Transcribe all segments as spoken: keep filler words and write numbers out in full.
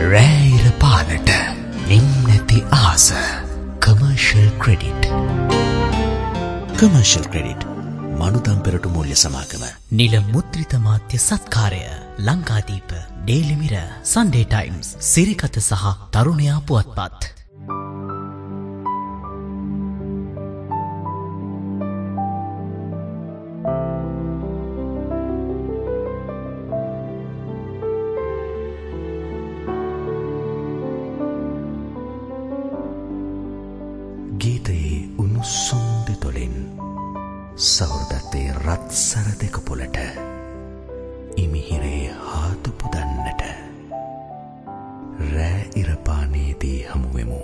රෑයිර පාලට නිම් නැති ආස. Commercial credit. කමර්ෂල් ක්‍රෙඩිට් මනුදම් පෙරටු මූල්‍ය සමාගම. නිල මුද්‍රිත මාධ්‍ය සත්කාරය Lankadeepa, Daily Mirror, Sunday Times, Sirikatha සහ තරුණයා පුවත්පත්. ගීතයේ උණුසුම් දෙතොලින් සෞර්දත්තේ රත්සර දෙක පොලට ඉමිහිරේ හාතු පුදන්නට රෑ ඉරපානේදී හමුවෙමු.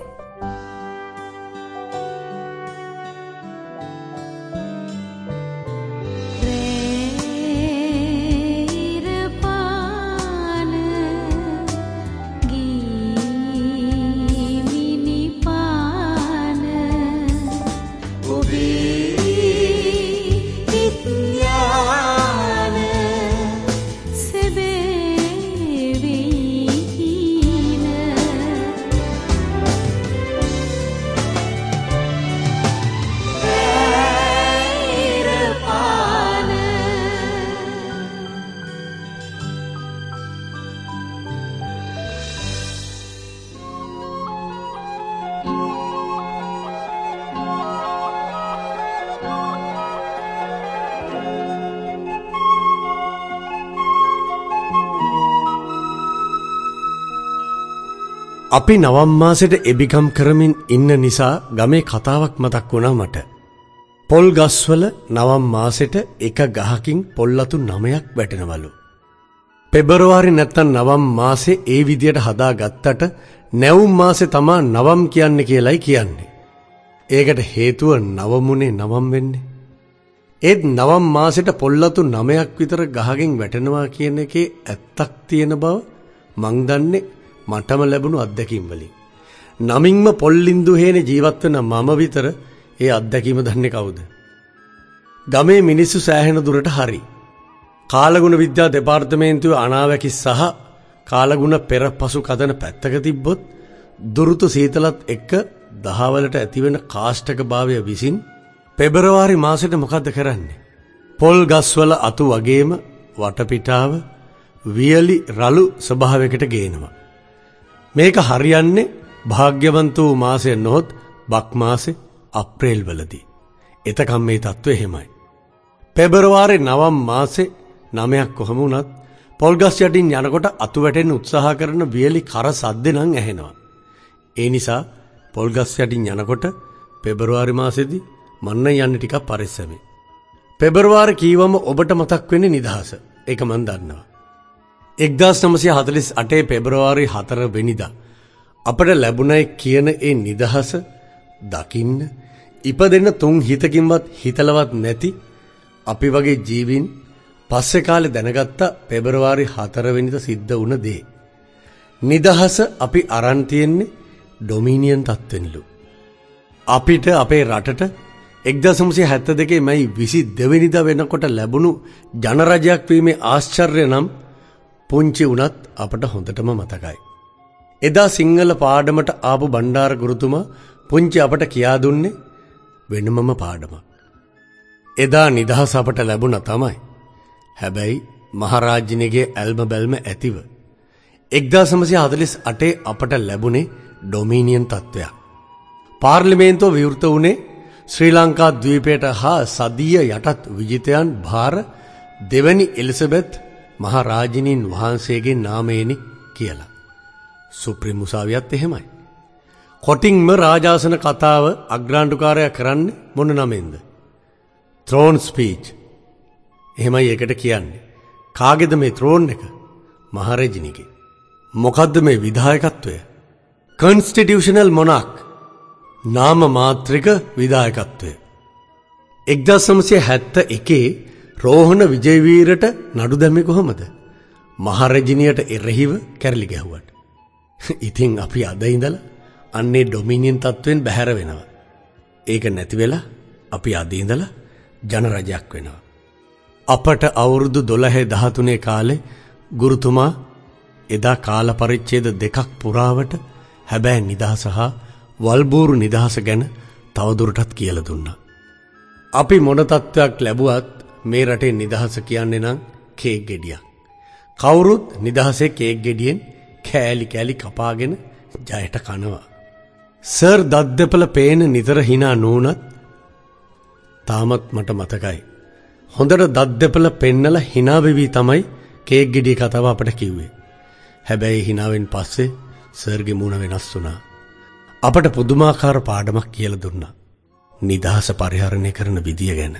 අපි නවම් මාසෙට එබිකම් කරමින් ඉන්න නිසා ගමේ කතාවක් මතක් වුණා මට. පොල් ගස්වල නවම් මාසෙට එක ගහකින් පොල්ලතු නමයක් වැටෙනවලු. පෙබරවාරි නැත්තම් නවම් මාසේ ඒ විදියට හදාගත්තට නැවුම් මාසේ තමා නවම් කියන්නේ කියලයි කියන්නේ. ඒකට හේතුව නවමුනේ නවම් වෙන්නේ. ඒත් නවම් මාසෙට පොල්ලතු නමයක් විතර ගහකින් වැටෙනවා කියන එකේ ඇත්තක් තියෙන බව මං දන්නේ මටම ලැබුණු අත්දැකීම් වලින්. නමින්ම පොල්ලින්දු හේනේ ජීවත් වෙන මම විතර ඒ අත්දැකීම දන්නේ කවුද? ගමේ මිනිස්සු සෑහෙන දුරට හරි. කාලගුණ විද්‍යා දෙපාර්තමේන්තුවේ අනාවැකි සහ කාලගුණ පෙර පසු කදන පැත්තක තිබ්බොත් දුරුතු සීතලත් එක්ක දහවලට ඇතිවෙන කාෂ්ඨක භාවය විසින් පෙබරවාරි මාසෙට මොකද්ද කරන්නේ? පොල් ගස්වල අතු වගේම වටපිටාව වියලි රළු ස්වභාවයකට ගේනවා. මේක හරියන්නේ භාග්‍යවන්ත වූ මාසය නොහොත් බක් මාසේ අප්‍රේල් වලදී. එතකම් මේ තත්ත්වය එහෙමයි. පෙබරවාරි නවම් මාසේ නමයක් කොහම වුණත් පොල්ගස් යටින් යනකොට අතු වැටෙන්න උත්සාහ කරන වියලි කර සද්ද නම් ඇහෙනවා. ඒ නිසා පොල්ගස් යටින් යනකොට පෙබරවාරි මාසෙදී මන්න යන්නේ ටිකක් පරිස්සමෙන්. පෙබරවාරි කීවම ඔබට මතක් වෙන්නේ නිදහස. ඒක මන් දන්නවා. එක්දාස් නවසිය හතළිස් අටේ පෙබරවාරි හතර වෙනිදා අපට ලැබුණයි කියන ඒ නිදහස දකින්න ඉපදෙන්න තුන් හිතකින්වත් හිතලවත් නැති අපි වගේ ජීවීන් පස්සේ කාලේ දැනගත්ත පෙබරවාරි හතර වෙනිදා සිද්ධ වුණ දේ. නිදහස අපි අරන් තියෙන්නේ ඩොමිනියන් තත්ත්වෙන්ලු. අපිට අපේ රටට එක්දාස් නවසිය හැත්තෑ දෙකේ මැයි විසි දෙවෙනිදා වෙනකොට ලැබුණු ජනරජයක් වීමේ ආශ්චර්ය නම් පුංචි වුණත් අපට හොඳටම මතකයි. එදා සිංහල පාඩමට ආපු බණ්ඩාර ගුරුතුමා පුංචි අපට කියා දුන්නේ වෙනමම පාඩමක්. එදා නිදහස අපට ලැබුණා තමයි. හැබැයි මහරජාණන්ගේ ඇල්ම බැල්ම ඇතිව එක්දාස් නවසිය හතළිස් අටේ අපට ලැබුණේ ඩොමිනියන් තත්ත්වයක්. පාර්ලිමේන්තුව විවෘත වුණේ ශ්‍රී ලංකා ද්වීපයට හා සදිය යටත් විජිතයන් භාර දෙවැනි එලිසබෙත් මහරජාණන් වහන්සේගේ නාමයෙනි කියලා. සුප්‍රීම උසාවියත් එහෙමයි. කොටින්ම රාජාසන කතාව අග්‍රාණ්ඩුකාරයා කරන්නේ මොන නමෙන්ද? ත්‍රෝන් ස්පීච්. එහෙමයි ඒකට කියන්නේ. කාගේද මේ ත්‍රෝන් එක? මහරජිනිගේ. මොකද්ද මේ විධායකත්වය? කොන්ස්ටිටියුෂනල් මොනාක්. නාම මාත්‍රික විධායකත්වය. එක්දාස් නවසිය හැත්තෑ එකේ රෝහණ විජේවීරට නඩු දැම්මේ කොහොමද? මහරජිනියට එරෙහිව කැරලි ගැහුවට. ඉතින් අපි අද ඉඳලා අන්නේ ඩොමිනියන් තත්ත්වෙන් බැහැර වෙනවා. ඒක නැති වෙලා අපි අද ඉඳලා ජනරජයක් වෙනවා. අපට අවුරුදු දොළහ දහතුනේ කාලේ ගුරුතුමා එදා කාල පරිච්ඡේද දෙකක් පුරාවට හැබැයි නිදහස හා වල්බూరు නිදහස ගැන තවදුරටත් කියලා දුන්නා. අපි මොන තත්ත්වයක් ලැබුවත් මේ රටේ නිදහස කියන්නේ නම් කේක් ගෙඩියක්. කවුරුත් නිදහසේ කේක් ගෙඩියෙන් කෑලි කෑලි කපාගෙන ජයට කනවා. සර් දත් දෙපළ පේන නිතර hina නූනත් තාමත් මට මතකයි. හොඳට දත් දෙපළ පෙන්නලා hina වෙවි තමයි කේක් ගෙඩිය කතාව අපට කිව්වේ. හැබැයි hinaවෙන් පස්සේ සර්ගේ මූණ වෙනස් වුණා. අපට පුදුමාකාර පාඩමක් කියලා දුන්නා. නිදහස පරිහරණය කරන විදිය ගැන.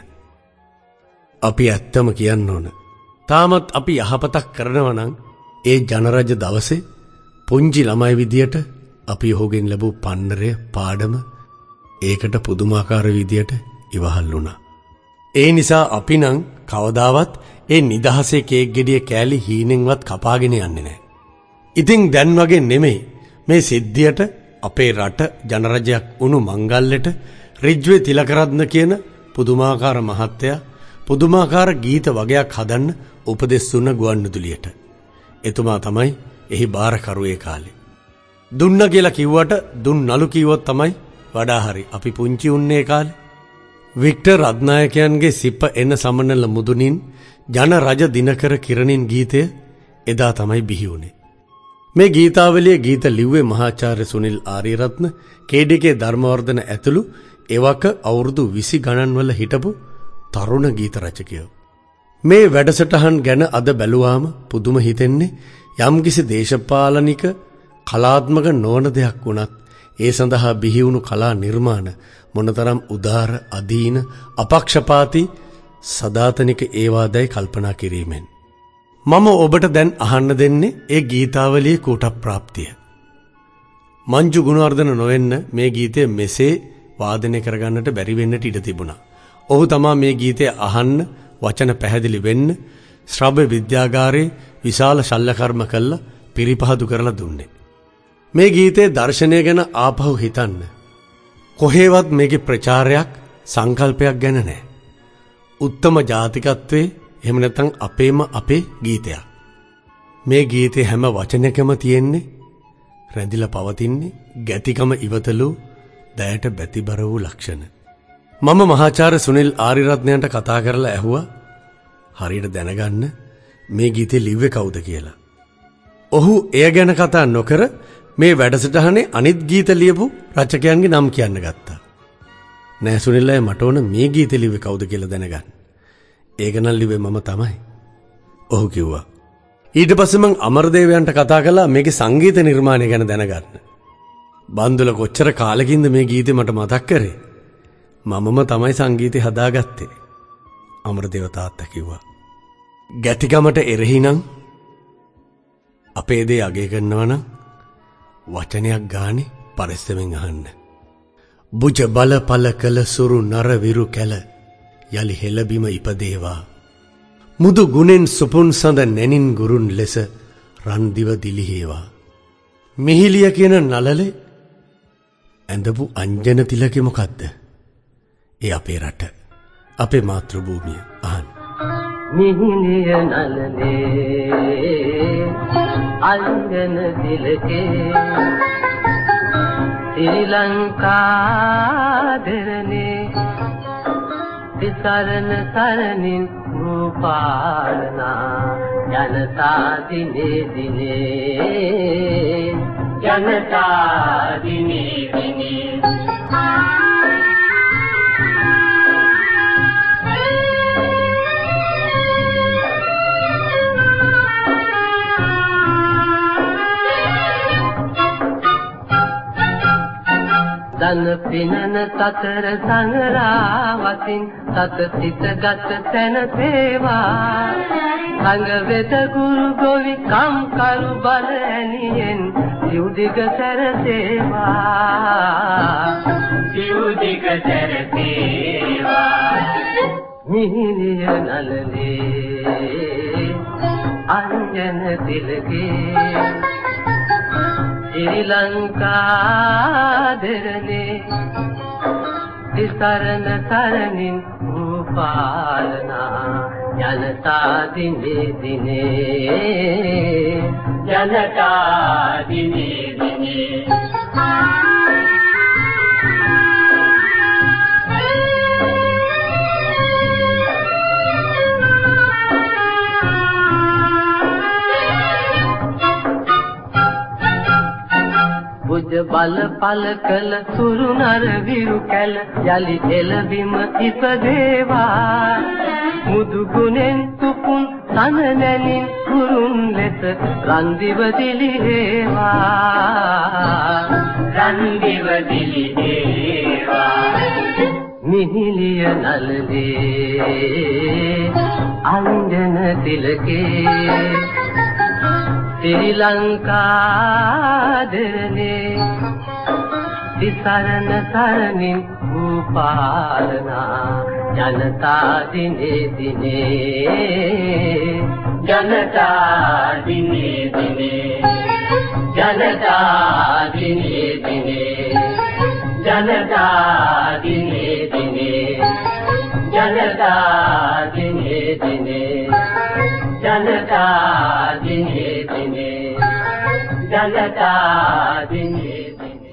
අපි ඇත්තම කියන්න ඕන. තාමත් අපි යහපතක් කරනවා නම් ඒ ජනරජ දවසේ පුංචි ළමයි විදියට අපි ඔහුගෙන් ලැබූ පන්නරය පාඩම ඒකට පුදුමාකාර විදියට ඉවහල් වුණා. ඒ නිසා අපි නම් කවදාවත් ඒ නිදහසේ කේක් ගෙඩිය කෑලි හීනෙන්වත් කපාගෙන යන්නේ නැහැ. ඉතින් දැන් වගේ නෙමෙයි මේ සිද්ධියට අපේ රට ජනරජයක් වුණු මංගල්‍යට රිජ්වේ තිලකරත්න කියන පුදුමාකාර මහත්තයා පුදුමාකාර ගීත වගයක් හදන්න උපදෙස් දුන්න ගුවන්විදුලියට. එතුමා තමයි එහි බාරකරුවේ කාලේ. දුන්න කියලා කිව්වට දුන් නලු කිව්වොත් තමයි වඩා හරි. අපි පුංචි උන්නේ කාලේ. වික්ටර් රත්නායකයන්ගේ සිප එන සමනල මුදුනින් ජන රජ දිනකර කිරණින් ගීතය එදා තමයි බිහි වුණේ. මේ ගීතාවලියේ ගීත ලිව්වේ මහාචාර්ය සුනිල් ආරියරත්න, කේ.ඩී.කේ ධර්මවර්ධන ඇතුළු එවක අවුරුදු විසි ගණන් වල හිටපු තරුණ ගීත රචකයෝ. මේ වැඩසටහන් ගැන අද බැලුවාම පුදුම හිතෙන්නේ යම්කිසි දේශපාලනික කලාත්මක නොවන දෙයක් වුණත් ඒ සඳහා බිහි වුණු කලා නිර්මාණ මොනතරම් උදාර, අදීන, අපක්ෂපාතී, සදාතනික ඒවාදයි කල්පනා කිරීමෙන්. මම ඔබට දැන් අහන්න දෙන්නේ ඒ ගීතාවලියේ කූටප්‍රාප්තිය. මංජු ගුණවර්ධන නොවෙන්න මේ ගීතය මෙසේ වාදනය කරගන්නට බැරි වෙන්නට ඉඩ තිබුණා. ඔහු තමා මේ ගීතය අහන්න, වචන පැහැදිලි වෙන්න ශ්‍රව්‍ය විද්‍යාගාරයේ විශාල ශල්‍යකර්ම කළා පිරිපහදු කරලා දුන්නේ. මේ ගීතයේ දර්ශනය ගැන ආපහු හිතන්න. කොහේවත් මේකේ ප්‍රචාරයක්, සංකල්පයක් ගැන නැහැ. උත්තම ජාතිකත්වයේ එහෙම නැත්නම් අපේම අපේ ගීතයක්. මේ ගීතේ හැම වචනයකම තියෙන්නේ රැඳිලා පවතින්නේ ගැතිකම ඉවතලු දයට බැතිබර වූ ලක්ෂණ. මම මහාචාර්ය සුනිල් ආරියරත්නයන්ට කතා කරලා ඇහුවා හරියට දැනගන්න මේ ගීතේ ලිව්වේ කවුද කියලා. ඔහු එය ගැන කතා නොකර මේ වැඩසටහනේ අනිත් ගීත ලියපු රචකයන්ගේ නම් කියන්න ගත්තා. නෑ සුනිල් අය මට ඕන මේ ගීතේ ලිව්වේ කවුද කියලා දැනගන්න. ඒක නම් ලිව්වේ මම තමයි. ඔහු කිව්වා. ඊට පස්සේ මං අමරදේවයන්ට කතා කළා මේකේ සංගීත නිර්මාණය ගැන දැනගන්න. බන්දුල කොච්චර කාලෙකින්ද මේ ගීතේ මට මතක් කරේ. මමම තමයි සංගීතය හදාගත්තේ. අමරදේව තාත්තා කිව්වා. ගැතිකමට එරෙහි නම් අපේ දේ අගය කරනවා නම් වචනයක් ගානේ පරිස්සමෙන් අහන්න. බුජ බල පල කළ සුරු නර විරු කැල යලි හෙළබිම ඉපදේවා. මුදු ගුණෙන් සුපුන් සඳ නැනින් ගුරුන් ලෙස රන් දිව දිලිහේවා. මිහිලිය කියන නලලේ ඇඳපු අංජන තිලකේ මොකද්ද? ඒ අපේ රට, අපේ මාතෘ භූමිය. අහන්න. මිහිලිය නලලේ අංජන තිලකේ ශ්‍රී ලංකා දෙරනේ විසරණ සරණින් රූපාලනා ජනතා දිනේ දිනේ ජනතා දිනේ දිනේ දන පිනන සතර සංගරාවතින් සත සිත ගත තැන තේවා සංග වෙත ගුරු ගොවි කම් කරු බල ඇනියෙන් සිව්දිග සැරසේවා සිව්දිග සැරසේවා මිහිරිය නලලේ අංජන තිලකේ ශ්‍රී ලංකා දෙරනේ විසරණ සරණින් රූපාලනා ජනතා දිනේ දිනේ ජනතා දිනේ දිනේ බුද්ධ බල පල කළ සුරු නර විරු කැල යලි එළබිම ඉපදේවා මුදු ගුණෙන් තුපුන් තන නැනින් කුරුන් ලෙස රන් දිව දිලිහෙවා රන් දිව දිලිහෙවා මිහිලිය නලලේ අංජන තිලකේ ශ්‍රී ලංකා දෙරනේ තිසරණ සරණින් භූපාලනා ජනතා දිනේ දිනේ ජනතා දිනේ දිනේ ජනතා දිනේ දිනේ ජනතා දිනේ දිනේ ජනතා දිනේ දිනේ ජනතා දිනේ දිනේ ජනතා දිනේ දිනේ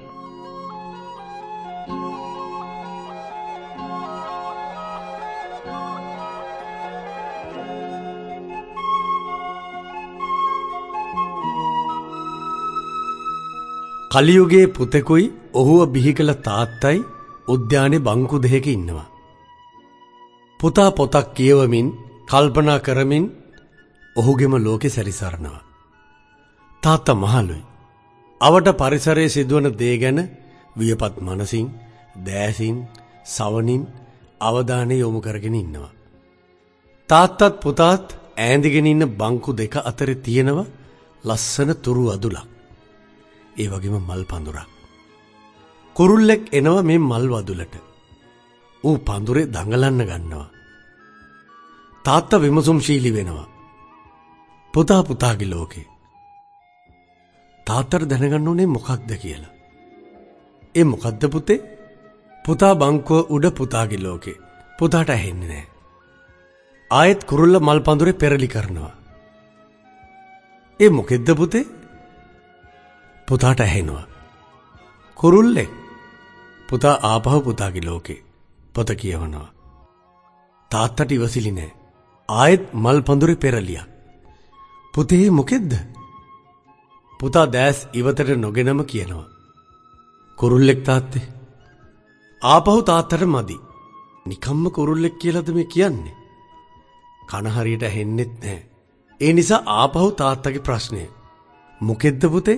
කලියුගේ පුතෙකුයි ඔහුව බිහි කළ තාත්තයි උද්‍යානයේ බංකු දෙකක ඉන්නවා. පුතා පොතක් කියවමින් කල්පනා කරමින් ඔහුගෙම ලෝකෙ සැරිසරනවා. තාත්තා මහලුයි. අවට පරිසරයේ සිදුවන දේ ගැන වියපත් මනසින්, දෑසින්, සවනින් අවධානය යොමු කරගෙන ඉන්නවා. තාත්තත් පුතාත් ඈඳගෙන ඉන්න බංකු දෙක අතරේ තියෙනව ලස්සන තුරු අදුලක්. ඒ වගේම මල් පඳුරක්. කුරුල්ලෙක් එනවා මේ මල් වදුලට. ඌ පඳුරේ දඟලන්න ගන්නවා. තාත්තා විමසුම්ශීලී වෙනවා. පුතා පුතාගේ ලෝකේ. තාත්තට දැනගන්න ඕනේ මොකක්ද කියලා. ඒ මොකක්ද පුතේ? පුතා බංකුව උඩ පුතාගේ ලෝකේ. පුතාට ඇහෙන්නේ නැහැ. ආයෙත් කුරුල්ල මල් පඳුරේ පෙරලි කරනවා. ඒ මොකෙද්ද පුතේ? පුතාට ඇහෙනවා. කුරුල්ලෙක්. පුතා ආපහු පුතාගේ ලෝකේ. පොත කියවනවා. තාත්තට ඉවසිලි නෑ. ආයෙත් මල් පඳුරේ පෙරලියක්. පුතේ මොකෙද්ද? පුතා දැස් ඉවතට නොගෙනම කියනවා. කුරුල්ලෙක් තාත්තේ. ආපහු තාත්තට මදි. නිකම්ම කුරුල්ලෙක් කියලාද මේ කියන්නේ? කන හරියට ඇහෙන්නෙත් නැහැ. ඒ නිසා ආපහු තාත්තගේ ප්‍රශ්නය. මොකෙද්ද පුතේ?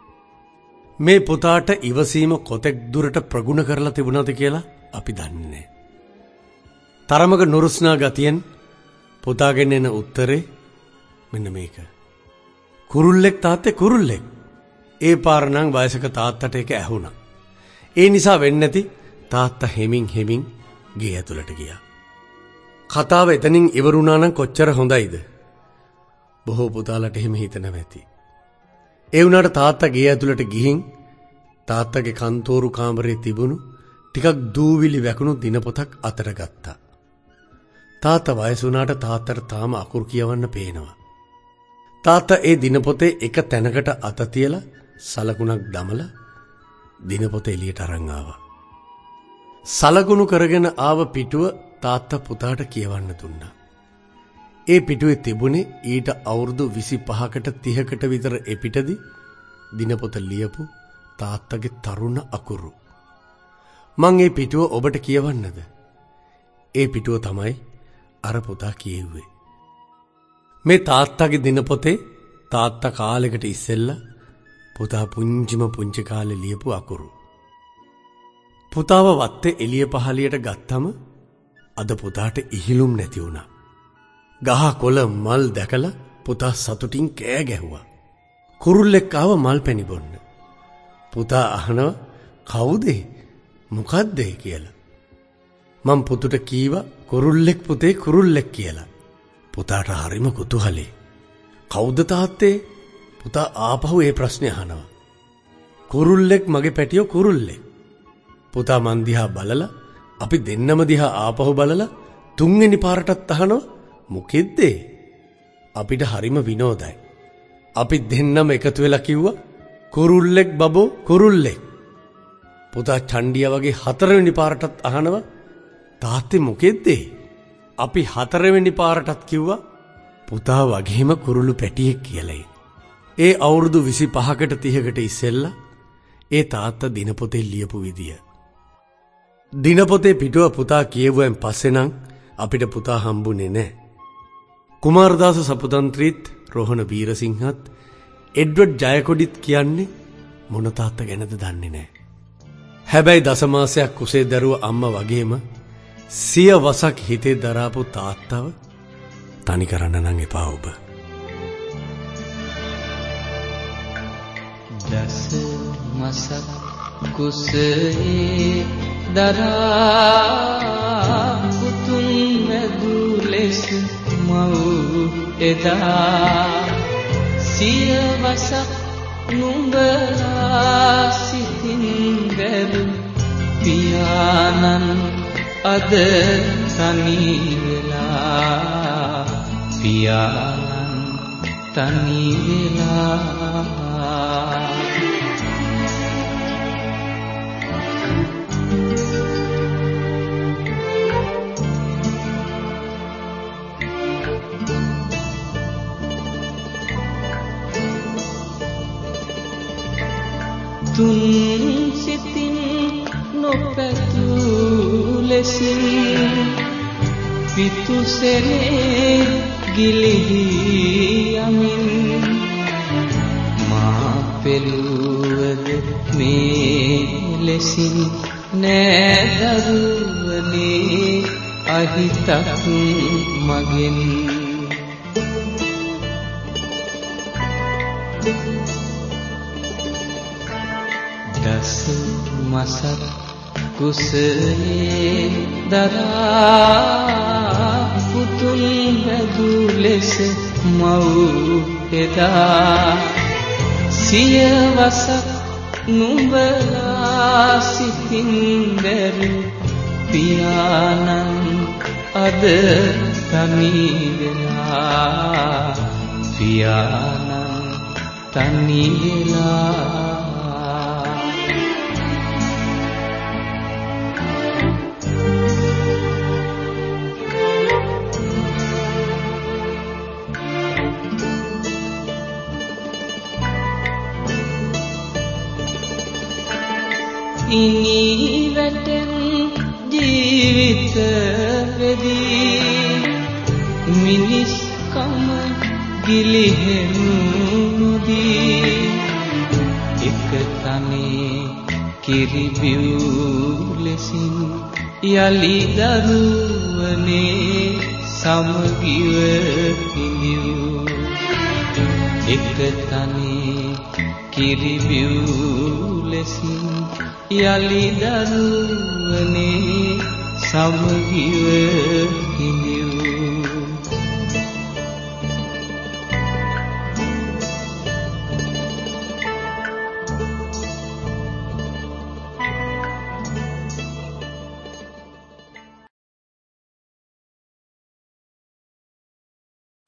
මේ පුතාට ඉවසීම කොතෙක් දුරට ප්‍රගුණ කරලා තිබුණාද කියලා අපි දන්නේ නැහැ. තරමක නුරුස්නා ගතියෙන් පුතාගෙන එන උත්තරේ මෙන්න මේක. කුරුල්ලෙක් තාත්තේ කුරුල්ලෙක්. ඒ පාර නම් වයසක තාත්තට ඒක ඇහුණා. ඒ නිසා වෙන්නේ නැති තාත්තා හෙමින් හෙමින් ගේ ඇතුළට ගියා. කතාව එතනින් ඉවරුණා නම් කොච්චර හොඳයිද? බොහෝ පුතාලට එහෙම හිතනවා ඇති. ඒ වුණාට තාත්තා ගේ ඇතුළට ගිහින් තාත්තගේ කන්තෝරු කාමරේ තිබුණු ටිකක් දූවිලි වැකුණු දිනපොතක් අතට ගත්තා. තාත්තා වයස වුණාට තාත්තට තාම අකුරු කියවන්න පේනවා. තාත්තා ඒ දිනපොතේ එක තැනකට අත තියලා සලකුණක් දමලා දිනපොත එළියට අරන් ආවා. සලකුණු කරගෙන ආව පිටුව තාත්තා පුතාට කියවන්න දුන්නා. ඒ පිටුවේ තිබුණේ ඊට අවුරුදු විසිපහකට තිහකට විතර එපිටදී දිනපොත ලියපු තාත්තගේ තරුණ අකුරු. මං ඒ පිටුව ඔබට කියවන්නද? ඒ පිටුව තමයි අර පුතා කියෙව්වේ. මේ තාත්තගේ දිනපොතේ තාත්තා කාලෙකට ඉස්සෙල්ලා පුතා පුංචිම පුංචි කාලේ ලියපු අකුරු. පුතාව වත්තේ එළිය පහලියට ගත්තම අද පුතාට ඉහිලුම් නැති වුණා. ගහ කොළ මල් දැකලා පුතා සතුටින් කෑ ගැහුවා. කුරුල්ලෙක් ආව මල් පැණි බොන්න. පුතා අහනවා කවුද? මොකද්ද කියලා. මම පුතුට කීවා කුරුල්ලෙක් පුතේ කුරුල්ලෙක් කියලා. පුතාට හරිම කුතුහලයි. කවුද තාත්තේ? පුතා ආපහු ඒ ප්‍රශ්නේ අහනවා. කුරුල්ලෙක් මගේ පැටියෝ කුරුල්ලෙක්. පුතා මන් දිහා බලලා අපි දෙන්නම දිහා ආපහු බලලා තුන්වෙනි පාරටත් අහනවා මොකෙද්ද? අපිට හරිම විනෝදයි. අපි දෙන්නම එකතු වෙලා කිව්වා කුරුල්ලෙක් බබෝ කුරුල්ලෙක්. පුතා චණ්ඩියා වගේ හතරවෙනි පාරටත් අහනවා තාත්තේ මොකෙද්ද? අපි හතරවෙනි පාරටත් කිව්වා පුතා වගේම කුරුළු පැටියෙක් කියලායි. ඒ අවුරුදු විසිපහකට තිහකට ඉස්සෙල්ලා ඒ තාත්තා දිනපොතේ ලියපු විදිය. දිනපොතේ පිටුව පුතා කියවුවෙන් පස්සේ නම් අපිට පුතා හම්බුනේ නැහැ. කුමාරදාස සපුතන්ත්‍රීත් රෝහණ වීරසිංහත් එඩ්වඩ් ජයකොඩිත් කියන්නේ මොන තාත්තා ගැනද දන්නේ නැහැ. හැබැයි දසමාසයක් කුසේ දරුව අම්මා වගේම සිය වසක් හිතේ දරාපු තාත්තව තනි කරන්න නම් එපා ඔබ. දස මසක් කුසේ දරා පුතුන් මැදු ලෙස මව් එදා සිය වසක් නුඹලා සිතින් දැරු පියාණන් අද තනි වෙලා පියාණන් තනි වෙලා තුන් සිතින් නොපැතු ලෙසින් පිතුසෙනේ ගිලිහි යමින් මා පෙළුවද මේ ලෙසින් නෑ දරුවනේ අහිතක් මගෙන් දස මසක් කුසේ දරා පුතුන් බැදු ලෙස මව් එදා සිය වසක් නුඹලා සිතින් දැරු පියාණන් අද තනි වෙලා පියාණන් තනි වෙලා ඉනි වැටෙන් ජීවිත වෙදී මිනිස්කම ගිලිහෙනු නොදී එක තනේ කිරිබිව් ලෙසින් යලි දරුවනේ සමගිව හිඳිව් එක තනේ කිරිබිව් ලෙසින් යලි දරුවනේ සමගිව